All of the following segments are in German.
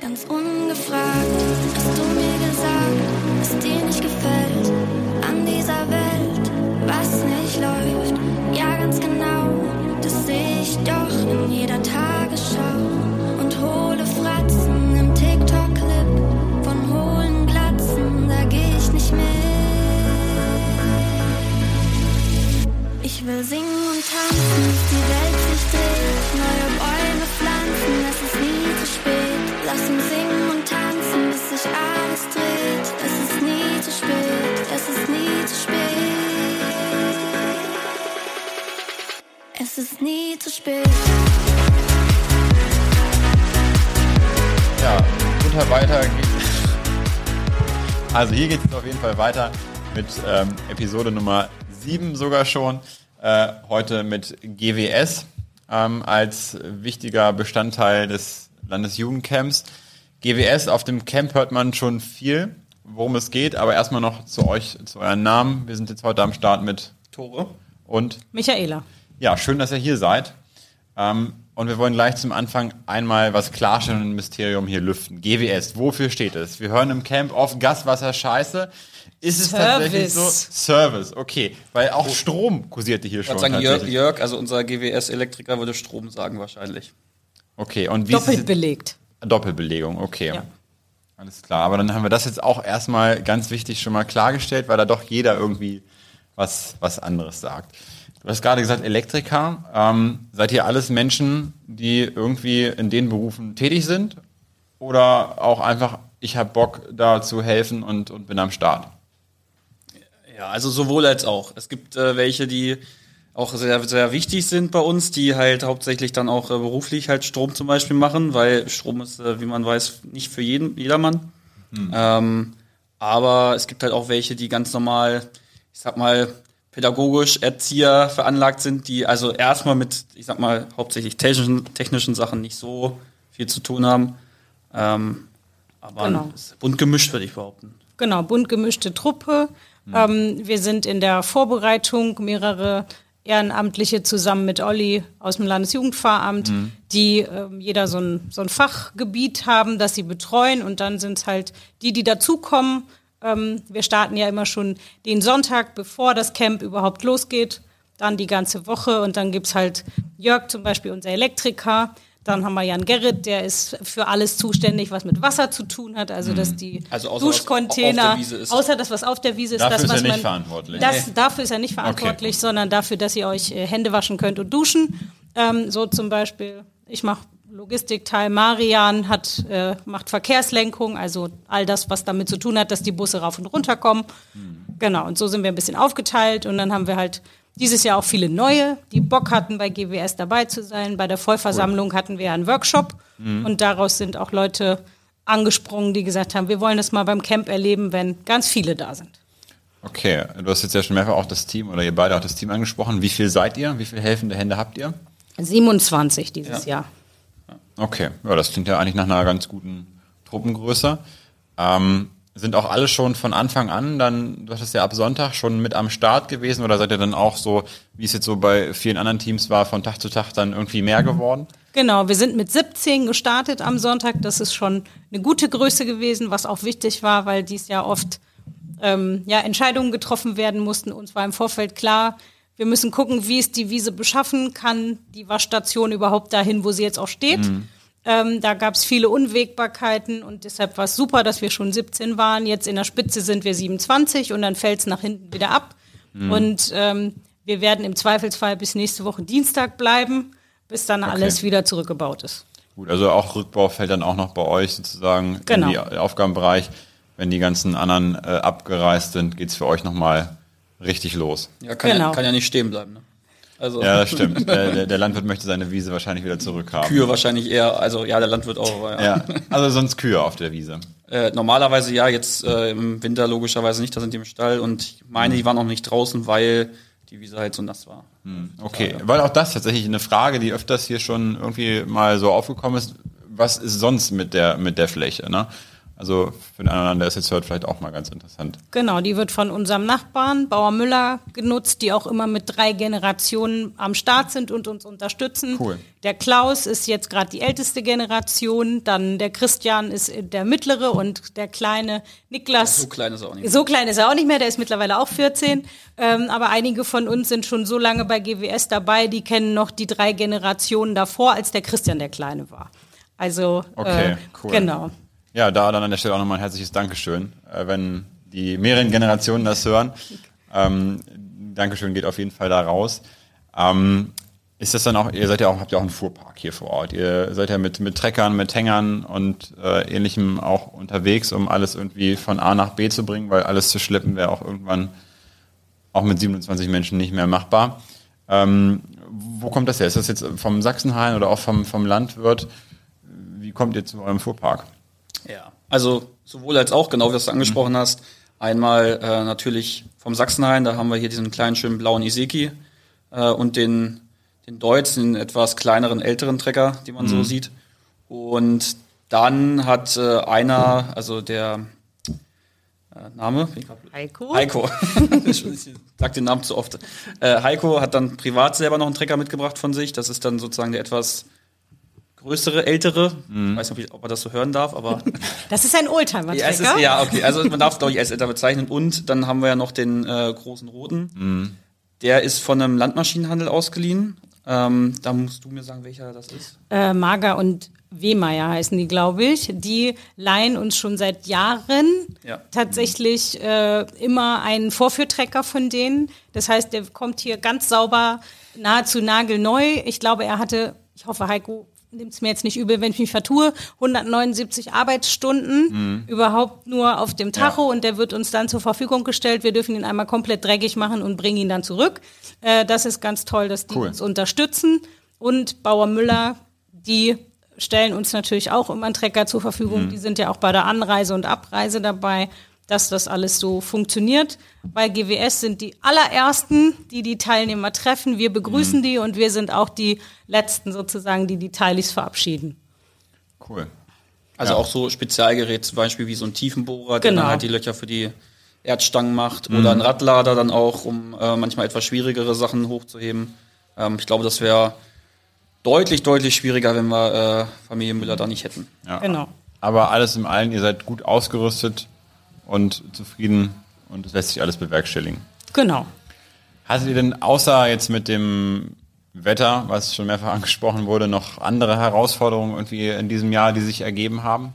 Ganz ungefragt hast du mir gesagt, was dir nicht gefällt an dieser Welt, was nicht läuft. Ja, ganz genau, das sehe ich doch in jeder Tagesschau. Und hohle Fratzen im TikTok-Clip von hohlen Glatzen, da geh ich nicht mit. Ich will singen und tanzen, bis die Welt sich dreht, neue Bäume pflanzen, es ist nie zu spät. Lass uns singen und tanzen, bis sich alles dreht. Es ist nie zu spät, es ist nie zu spät. Es ist nie zu spät. Ja, munter weiter geht's. Also hier geht es auf jeden Fall weiter mit Episode Nummer 7 sogar schon. Heute mit GWS als wichtiger Bestandteil des Landesjugendcamps. GWS, auf dem Camp hört man schon viel, worum es geht, aber erstmal noch zu euch, zu euren Namen. Wir sind jetzt heute am Start mit Tore und Michaela. Ja, schön, dass ihr hier seid. Und wir wollen gleich zum Anfang einmal was klarstellen und ein Mysterium hier lüften. GWS, wofür steht es? Wir hören im Camp oft Gas, Wasser, Scheiße. Ist es tatsächlich so? Service, okay. Weil auch Strom kursierte hier schon. Ich würde sagen, Jörg, also unser GWS-Elektriker, würde Strom sagen wahrscheinlich. Okay, und wie doppelt belegt. Doppelbelegung, okay. Ja. Alles klar, aber dann haben wir das jetzt auch erstmal ganz wichtig schon mal klargestellt, weil da doch jeder irgendwie was anderes sagt. Du hast gerade gesagt, Elektriker. Seid ihr alles Menschen, die irgendwie in den Berufen tätig sind? Oder auch einfach, ich habe Bock, da zu helfen und bin am Start? Ja, also sowohl als auch. Es gibt welche, die auch sehr, sehr wichtig sind bei uns, die halt hauptsächlich dann auch beruflich halt Strom zum Beispiel machen, weil Strom ist, wie man weiß, nicht für jedermann. Aber es gibt halt auch welche, die ganz normal, ich sag mal, pädagogisch Erzieher veranlagt sind, die also erstmal mit, ich sag mal, hauptsächlich technischen Sachen nicht so viel zu tun haben. Aber genau. Es ist bunt gemischt, würde ich behaupten. Genau, bunt gemischte Truppe. Wir sind in der Vorbereitung mehrere Ehrenamtliche zusammen mit Olli aus dem Landesjugendpfarramt, die jeder so ein Fachgebiet haben, das sie betreuen. Und dann sind es halt die dazukommen. Wir starten ja immer schon den Sonntag, bevor das Camp überhaupt losgeht. Dann die ganze Woche. Und dann gibt's halt Jörg zum Beispiel, unser Elektriker. Dann haben wir Jan Gerrit, der ist für alles zuständig, was mit Wasser zu tun hat. Also dass die Duschcontainer, außer das, was auf der Wiese ist. Dafür das, was ist er nicht verantwortlich. Dafür ist er nicht verantwortlich, sondern dafür, dass ihr euch Hände waschen könnt und duschen. So zum Beispiel, ich mache Logistikteil, Marian macht Verkehrslenkung, also all das, was damit zu tun hat, dass die Busse rauf und runter kommen. Genau, und so sind wir ein bisschen aufgeteilt und dann haben wir halt dieses Jahr auch viele Neue, die Bock hatten, bei GWS dabei zu sein. Bei der Vollversammlung hatten wir einen Workshop und daraus sind auch Leute angesprungen, die gesagt haben, wir wollen das mal beim Camp erleben, wenn ganz viele da sind. Okay, du hast jetzt ja schon mehrfach auch das Team oder ihr beide auch das Team angesprochen. Wie viel seid ihr? Wie viele helfende Hände habt ihr? 27 dieses Jahr. Okay, ja, das klingt ja eigentlich nach einer ganz guten Truppengröße. Sind auch alle schon von Anfang an dann, du hattest ja ab Sonntag schon mit am Start gewesen oder seid ihr dann auch so, wie es jetzt so bei vielen anderen Teams war, von Tag zu Tag dann irgendwie mehr geworden? Genau, wir sind mit 17 gestartet am Sonntag. Das ist schon eine gute Größe gewesen, was auch wichtig war, weil dies Jahr oft Entscheidungen getroffen werden mussten. Uns war im Vorfeld klar, wir müssen gucken, wie ist die Wiese beschaffen, kann die Waschstation überhaupt dahin, wo sie jetzt auch steht. Da gab es viele Unwägbarkeiten und deshalb war es super, dass wir schon 17 waren. Jetzt in der Spitze sind wir 27 und dann fällt es nach hinten wieder ab. Und wir werden im Zweifelsfall bis nächste Woche Dienstag bleiben, bis dann alles wieder zurückgebaut ist. Gut, also auch Rückbau fällt dann auch noch bei euch sozusagen in den Aufgabenbereich. Wenn die ganzen anderen abgereist sind, geht's für euch nochmal richtig los. Ja, kann ja nicht stehen bleiben, ne? Also ja, das stimmt. Der Landwirt möchte seine Wiese wahrscheinlich wieder zurückhaben. Kühe wahrscheinlich eher, also ja, der Landwirt auch. Ja, also sonst Kühe auf der Wiese. Normalerweise ja, jetzt im Winter logischerweise nicht, da sind die im Stall und ich meine, die waren noch nicht draußen, weil die Wiese halt so nass war. Okay, weil auch das tatsächlich eine Frage, die öfters hier schon irgendwie mal so aufgekommen ist, was ist sonst mit der Fläche, ne? Also für den anderen, der es jetzt hört, vielleicht auch mal ganz interessant. Genau, die wird von unserem Nachbarn, Bauer Müller, genutzt, die auch immer mit 3 Generationen am Start sind und uns unterstützen. Cool. Der Klaus ist jetzt gerade die älteste Generation, dann der Christian ist der mittlere und der kleine Niklas. So klein ist er auch nicht. So klein ist er auch nicht mehr, der ist mittlerweile auch 14. Aber einige von uns sind schon so lange bei GWS dabei, die kennen noch die 3 Generationen davor, als der Christian der Kleine war. Also, Okay, cool. Genau. Ja, da dann an der Stelle auch nochmal ein herzliches Dankeschön, wenn die mehreren Generationen das hören. Dankeschön geht auf jeden Fall da raus. Ist das dann auch, habt ja auch einen Fuhrpark hier vor Ort. Ihr seid ja mit Treckern, mit Hängern und Ähnlichem auch unterwegs, um alles irgendwie von A nach B zu bringen, weil alles zu schleppen wäre auch irgendwann auch mit 27 Menschen nicht mehr machbar. Wo kommt das her? Ist das jetzt vom Sachsenhain oder auch vom Landwirt? Wie kommt ihr zu eurem Fuhrpark? Ja, also sowohl als auch, genau wie du es angesprochen hast. Einmal natürlich vom Sachsenhain, da haben wir hier diesen kleinen, schönen blauen Iseki und den Deutz, den etwas kleineren, älteren Trecker, den man so sieht. Und dann hat einer, also der Name? Heiko. Ich sag den Namen zu oft. Heiko hat dann privat selber noch einen Trecker mitgebracht von sich. Das ist dann sozusagen der etwas größere, ältere. Ich weiß nicht, ob man das so hören darf, aber... Das ist ein Oldtimer-Trecker. Ja, okay. Also man darf, glaube ich, als älter bezeichnen. Und dann haben wir ja noch den großen roten. Der ist von einem Landmaschinenhandel ausgeliehen. Da musst du mir sagen, welcher das ist. Mager und Wehmeier heißen die, glaube ich. Die leihen uns schon seit Jahren tatsächlich immer einen Vorführtrecker von denen. Das heißt, der kommt hier ganz sauber, nahezu nagelneu. Ich glaube, ich hoffe, Heiko nimmt es mir jetzt nicht übel, wenn ich mich vertue, 179 Arbeitsstunden überhaupt nur auf dem Tacho und der wird uns dann zur Verfügung gestellt. Wir dürfen ihn einmal komplett dreckig machen und bringen ihn dann zurück. Das ist ganz toll, dass die uns unterstützen. Und Bauer Müller, die stellen uns natürlich auch immer einen Trecker zur Verfügung. Die sind ja auch bei der Anreise und Abreise dabei, dass das alles so funktioniert. Bei GWS sind die allerersten, die Teilnehmer treffen. Wir begrüßen die und wir sind auch die Letzten sozusagen, die Teilis verabschieden. Cool. Also auch so Spezialgerät, zum Beispiel wie so ein Tiefenbohrer, der dann halt die Löcher für die Erdstangen macht. Oder ein Radlader dann auch, um manchmal etwas schwierigere Sachen hochzuheben. Ich glaube, das wäre deutlich schwieriger, wenn wir Familie Müller da nicht hätten. Ja. Genau. Aber alles in allem, ihr seid gut ausgerüstet und zufrieden und es lässt sich alles bewerkstelligen. Genau. Hattet ihr denn außer jetzt mit dem Wetter, was schon mehrfach angesprochen wurde, noch andere Herausforderungen irgendwie in diesem Jahr, die sich ergeben haben?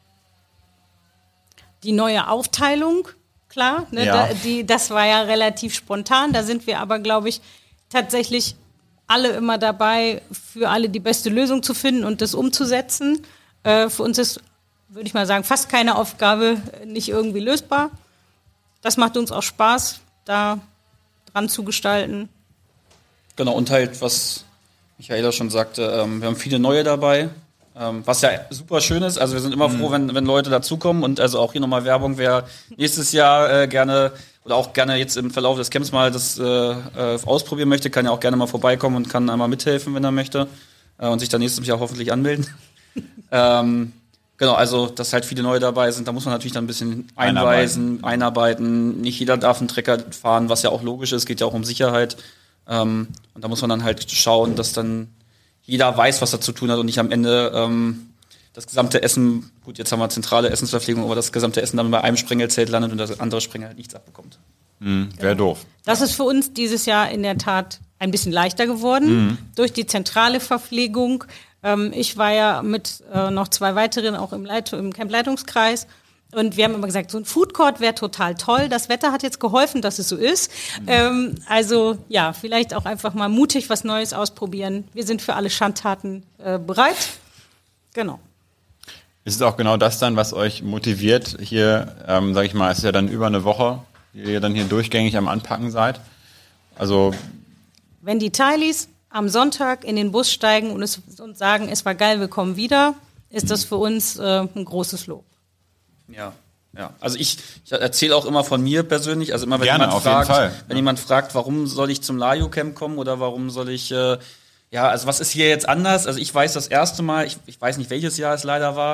Die neue Aufteilung, klar, ne, Ja. das war ja relativ spontan. Da sind wir aber, glaube ich, tatsächlich alle immer dabei, für alle die beste Lösung zu finden und das umzusetzen. Für uns ist, würde ich mal sagen, fast keine Aufgabe nicht irgendwie lösbar. Das macht uns auch Spaß, da dran zu gestalten. Genau, und halt, was Michaela schon sagte, wir haben viele neue dabei, was ja super schön ist. Also wir sind immer froh, wenn Leute dazukommen und also auch hier nochmal Werbung, wer nächstes Jahr gerne oder auch gerne jetzt im Verlauf des Camps mal das ausprobieren möchte, kann ja auch gerne mal vorbeikommen und kann einmal mithelfen, wenn er möchte und sich dann nächstes Jahr hoffentlich anmelden. Genau, also dass halt viele neue dabei sind, da muss man natürlich dann ein bisschen einarbeiten. Nicht jeder darf einen Trecker fahren, was ja auch logisch ist, geht ja auch um Sicherheit. Und da muss man dann halt schauen, dass dann jeder weiß, was er zu tun hat und nicht am Ende das gesamte Essen, gut, jetzt haben wir zentrale Essensverpflegung, aber das gesamte Essen dann bei einem Sprengelzelt landet und das andere Sprengel halt nichts abbekommt. Wäre doof. Das ist für uns dieses Jahr in der Tat ein bisschen leichter geworden durch die zentrale Verpflegung. Ich war ja mit noch 2 weiteren auch im Camp-Leitungskreis. Und wir haben immer gesagt, so ein Foodcourt wäre total toll. Das Wetter hat jetzt geholfen, dass es so ist. Also ja, vielleicht auch einfach mal mutig was Neues ausprobieren. Wir sind für alle Schandtaten bereit. Genau. Ist es auch genau das dann, was euch motiviert, hier, sag ich mal, es ist ja dann über eine Woche, die ihr dann hier durchgängig am Anpacken seid? Also wenn die Teilis am Sonntag in den Bus steigen und uns sagen, es war geil, wir kommen wieder, ist das für uns ein großes Lob. Ja. Also ich erzähle auch immer von mir persönlich, also immer Gerne, wenn jemand fragt, warum soll ich zum Lajo Camp kommen oder warum soll ich, also was ist hier jetzt anders? Also ich weiß das erste Mal, ich weiß nicht, welches Jahr es leider war,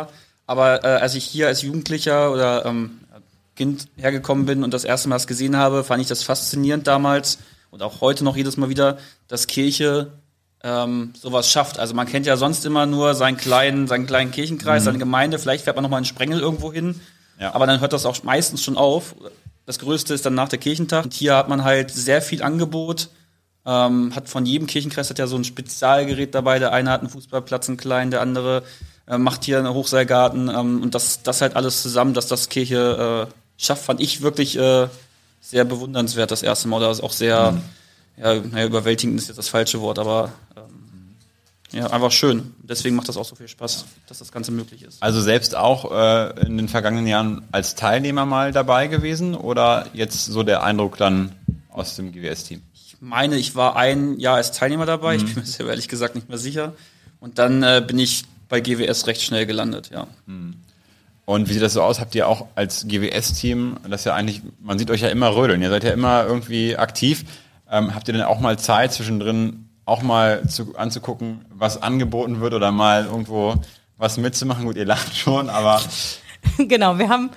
Aber als ich hier als Jugendlicher oder Kind hergekommen bin und das erste Mal das gesehen habe, fand ich das faszinierend damals und auch heute noch jedes Mal wieder, dass Kirche sowas schafft. Also man kennt ja sonst immer nur seinen kleinen Kirchenkreis, seine Gemeinde, vielleicht fährt man nochmal einen Sprengel irgendwo hin, aber dann hört das auch meistens schon auf. Das Größte ist dann nach der Kirchentag. Und hier hat man halt sehr viel Angebot, hat von jedem Kirchenkreis hat ja so ein Spezialgerät dabei, der eine hat einen Fußballplatz, einen kleinen, der andere macht hier einen Hochseilgarten und das halt alles zusammen, dass das Kirche schafft, fand ich wirklich sehr bewundernswert das erste Mal. Das ist auch sehr überwältigend ist jetzt das falsche Wort, aber einfach schön. Deswegen macht das auch so viel Spaß, dass das Ganze möglich ist. Also selbst auch in den vergangenen Jahren als Teilnehmer mal dabei gewesen oder jetzt so der Eindruck dann aus dem GWS-Team? Ich meine, ich war ein Jahr als Teilnehmer dabei. Ich bin mir selber ehrlich gesagt nicht mehr sicher. Und dann bin ich bei GWS recht schnell gelandet, ja. Und wie sieht das so aus? Habt ihr auch als GWS-Team, das ja eigentlich, man sieht euch ja immer rödeln, ihr seid ja immer irgendwie aktiv. Habt ihr denn auch mal Zeit zwischendrin auch mal anzugucken, was angeboten wird oder mal irgendwo was mitzumachen? Gut, ihr lacht schon, aber... Genau, wir haben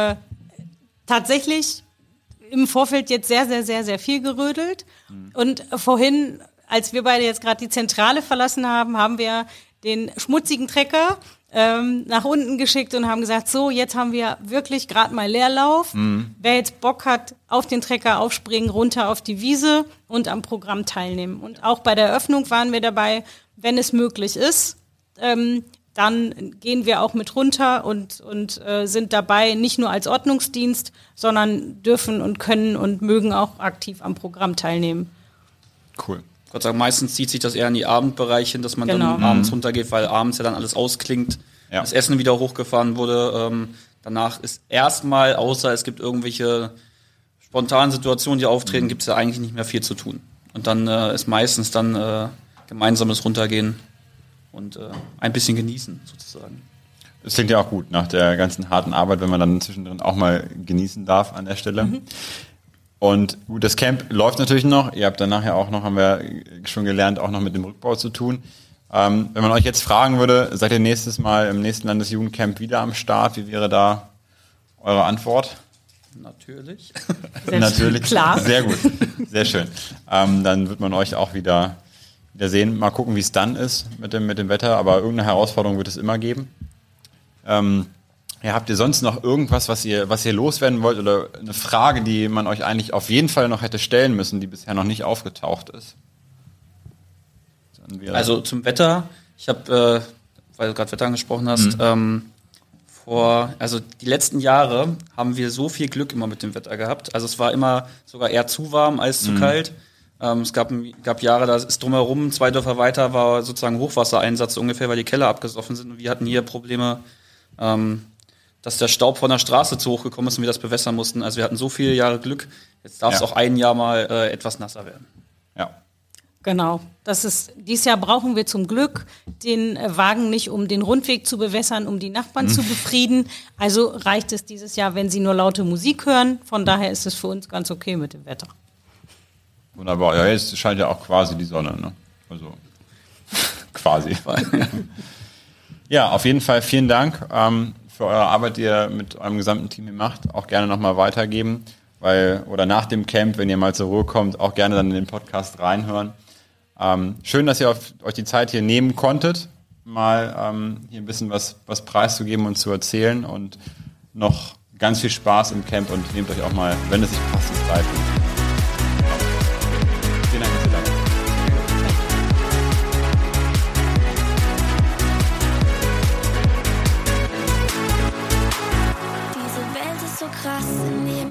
tatsächlich im Vorfeld jetzt sehr, sehr, sehr, sehr viel gerödelt. Und vorhin, als wir beide jetzt gerade die Zentrale verlassen haben, haben wir den schmutzigen Trecker nach unten geschickt und haben gesagt, so, jetzt haben wir wirklich gerade mal Leerlauf. Wer jetzt Bock hat, auf den Trecker aufspringen, runter auf die Wiese und am Programm teilnehmen. Und auch bei der Eröffnung waren wir dabei, wenn es möglich ist, dann gehen wir auch mit runter und sind dabei, nicht nur als Ordnungsdienst, sondern dürfen und können und mögen auch aktiv am Programm teilnehmen. Cool. Gott sei Dank, meistens zieht sich das eher in die Abendbereiche hin, dass man dann abends runtergeht, weil abends ja dann alles ausklingt, das Essen wieder hochgefahren wurde. Danach ist erstmal, außer es gibt irgendwelche spontanen Situationen, die auftreten, gibt es ja eigentlich nicht mehr viel zu tun. Und dann ist meistens dann gemeinsames Runtergehen und ein bisschen genießen, sozusagen. Das klingt ja auch gut nach der ganzen harten Arbeit, wenn man dann zwischendrin auch mal genießen darf an der Stelle. Und gut, das Camp läuft natürlich noch. Ihr habt dann nachher auch noch, haben wir schon gelernt, auch noch mit dem Rückbau zu tun. Wenn man euch jetzt fragen würde, seid ihr nächstes Mal im nächsten Landesjugendcamp wieder am Start? Wie wäre da eure Antwort? Natürlich. Natürlich. Klar. Sehr gut. Sehr schön. Dann wird man euch auch wieder sehen. Mal gucken, wie es dann ist mit dem Wetter. Aber irgendeine Herausforderung wird es immer geben. Habt ihr sonst noch irgendwas, was ihr loswerden wollt oder eine Frage, die man euch eigentlich auf jeden Fall noch hätte stellen müssen, die bisher noch nicht aufgetaucht ist? Also zum Wetter, ich habe, weil du gerade Wetter angesprochen hast, die letzten Jahre haben wir so viel Glück immer mit dem Wetter gehabt. Also es war immer sogar eher zu warm als zu kalt. Es gab Jahre, da ist drumherum, 2 Dörfer weiter, war sozusagen Hochwassereinsatz ungefähr, weil die Keller abgesoffen sind. Und wir hatten hier Probleme, dass der Staub von der Straße zu hoch gekommen ist und wir das bewässern mussten. Also wir hatten so viele Jahre Glück. Jetzt darf es auch ein Jahr mal etwas nasser werden. Ja. Genau. Dieses Jahr brauchen wir zum Glück den Wagen nicht, um den Rundweg zu bewässern, um die Nachbarn zu befrieden. Also reicht es dieses Jahr, wenn sie nur laute Musik hören. Von daher ist es für uns ganz okay mit dem Wetter. Wunderbar. Ja, jetzt scheint ja auch quasi die Sonne, ne? Also quasi. Ja, auf jeden Fall vielen Dank für eure Arbeit, die ihr mit eurem gesamten Team hier macht. Auch gerne nochmal weitergeben, oder nach dem Camp, wenn ihr mal zur Ruhe kommt, auch gerne dann in den Podcast reinhören. Schön, dass ihr euch die Zeit hier nehmen konntet, mal hier ein bisschen was preiszugeben und zu erzählen und noch ganz viel Spaß im Camp und nehmt euch auch mal, wenn es sich passt, Zeit. Vielen Dank, dass ihr da wart. Diese Welt ist so krass in mir.